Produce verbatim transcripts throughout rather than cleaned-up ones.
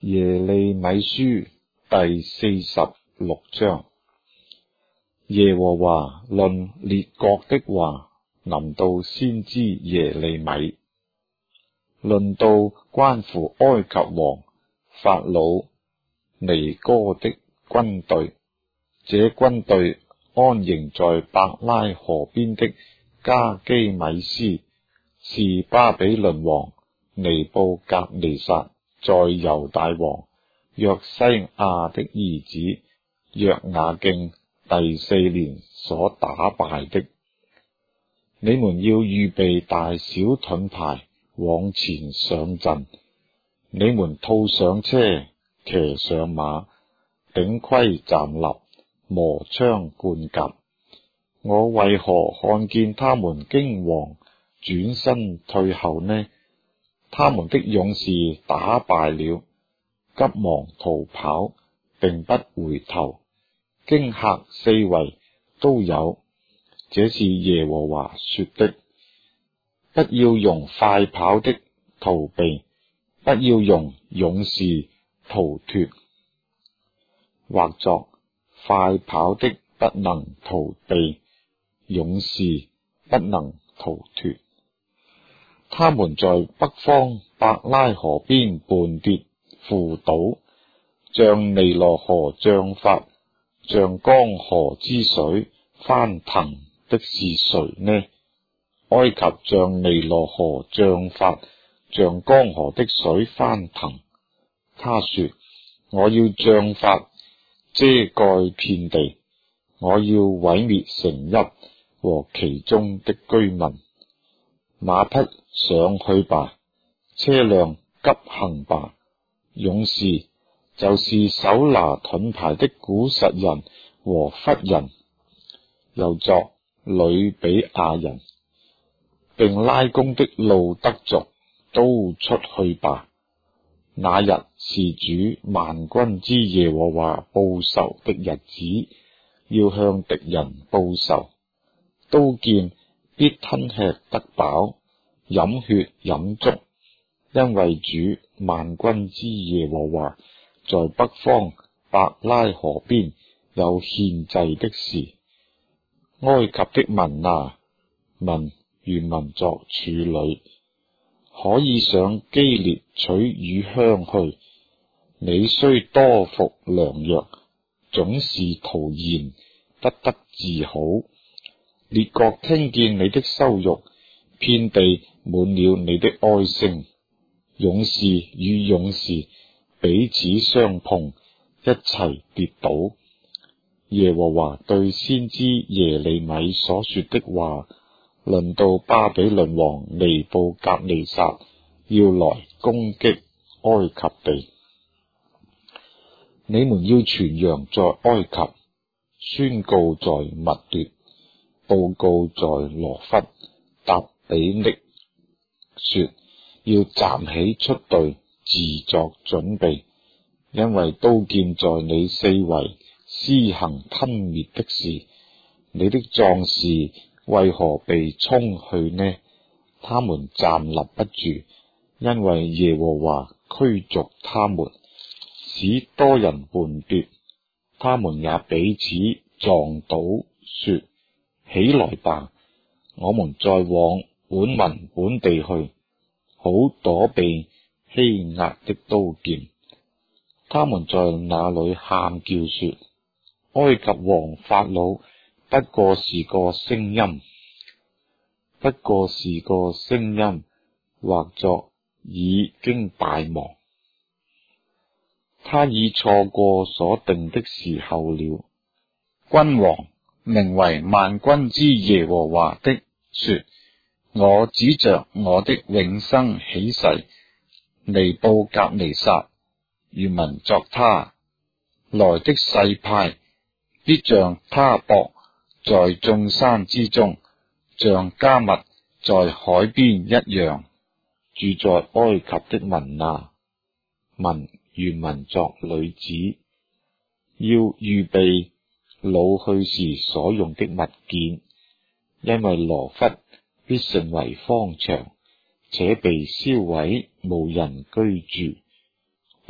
耶利米書第四十六章。耶和華論列國的話臨到先知耶利米，論到關乎埃及王法老尼哥的軍隊，這軍隊安營在伯拉河邊的加基米斯，是巴比倫王尼布甲尼撒在猶大王約西亞的兒子約雅敬第四年所打敗的。你們要預備大小盾牌，往前上陣。你們套上車，騎上馬，頂盔站立，磨槍貫甲。我為何看見他們驚惶，轉身退後呢？他們的勇士打敗了，急忙逃跑，並不回頭，驚嚇四圍都有。這是耶和華說的。不要用快跑的逃避，不要用勇士逃脫，或作快跑的不能逃避，勇士不能逃脫。他們在北方伯拉河邊絆跌扶倒，像尼羅河漲發，像江河之水翻騰的是誰呢？埃及像尼羅河漲發，像江河的水翻騰。他說：我要漲發遮蓋遍地，我要毀滅城邑和其中的居民。馬匹上去吧，車輛急行吧，勇士就是手拿盾牌的古實人和弗人，又作呂比亞人，並拉弓的路德族，都出去吧。那日是主萬軍之耶和華報仇的日子，要向敵人報仇。刀劍必吞吃得飽，飲血飲足，因為主萬軍之耶和華在北方伯拉河邊有獻祭的事。埃及的民啊，民如民作處女，可以上基列取乳香去。你雖多服良藥，總是徒然，不得治好。列國聽見你的羞辱，遍地滿了你的哀聲。勇士與勇士彼此相碰，一齊跌倒。耶和華對先知耶利米所說的話，論到巴比倫王尼布甲尼撒要來攻擊埃及地。你們要傳揚在埃及，宣告在密奪，報告在羅弗答比匿，說要站起出隊，自作準備，因為刀劍在你四圍施行吞滅的事。你的壯士為何被沖去呢？他們站立不住，因為耶和華驅逐他們，使多人絆跌。他們也彼此撞倒，說：起來吧，我們再往本民本地去，好躲避欺壓的刀劍。他們在那裏喊叫說：埃及王法老不過是個聲音，不過是個聲音，或作已經敗亡。他已錯過所定的時候了。君王名為萬軍之耶和華的說：我指着我的永生起誓，尼布甲尼撒與民作他來的誓派，必像他泊在眾山之中，像迦密在海邊一樣。住在埃及的民啊，民如民作女子，要預備老去時所用的物件，因為羅弗必成為荒場，且被燒毀，無人居住。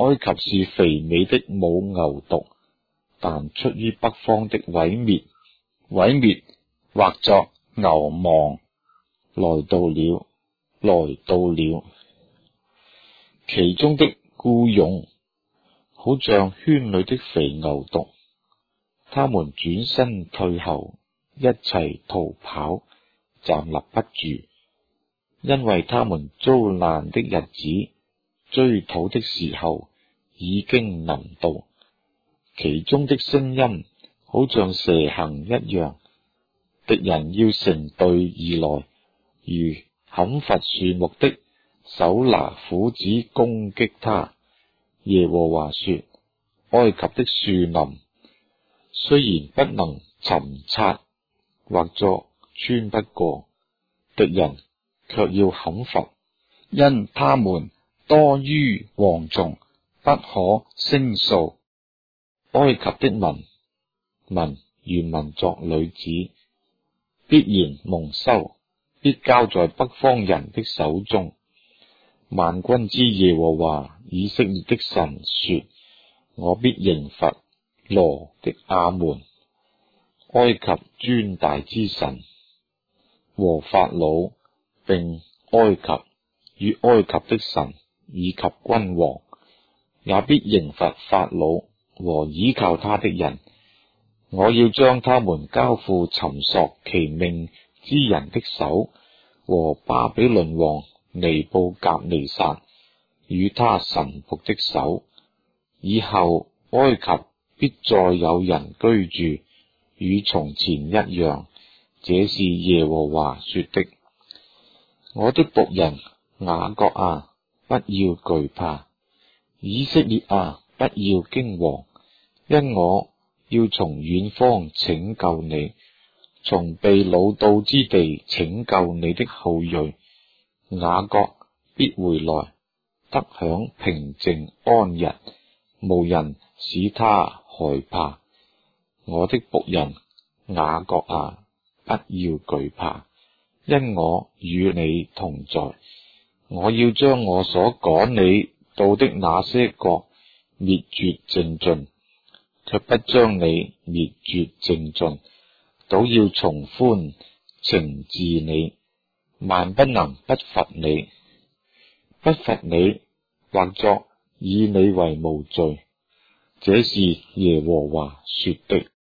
埃及是肥美的母牛犢，但出於北方的毀滅，毀滅或作牛亡，來到了，來到了。其中的僱傭，好像圈裏的肥牛犢，他們轉身退後，一齊逃跑，站立不住，因為他們遭難的日子，追討的時候已經臨到。其中的聲音好像蛇行一樣，敵人要成隊而來，如砍伐樹木的手拿斧子攻擊他。耶和華說：埃及的樹林雖然不能尋察或作穿不過，敵人卻要砍伐，因他們多於蝗蟲，不可勝數。埃及的民，民原文作女子，必然蒙羞，必交在北方人的手中。萬軍之耶和華以色列的神說：我必刑罰羅的亞捫，埃及尊大之神和法老，並埃及與埃及的神以及君王，也必刑罰法老和倚靠他的人。我要將他們交付尋索其命之人的手，和巴比倫王尼布甲尼撒與他臣僕的手。以後埃及必再有人居住，與從前一樣。這是耶和華說的。我的僕人雅各啊，不要懼怕；以色列啊，不要驚惶，因我要從遠方拯救你，從被擄到之地拯救你的後裔。雅各必回來，得享平靜安逸，無人使他害怕。我的僕人雅各啊，不要懼怕，因我與你同在。我要將我所趕你到的那些國滅絕淨盡，卻不將你滅絕淨盡，倒要從寬懲治你，萬不能不罰你，不罰你，或作以你為無罪。這是耶和華說的。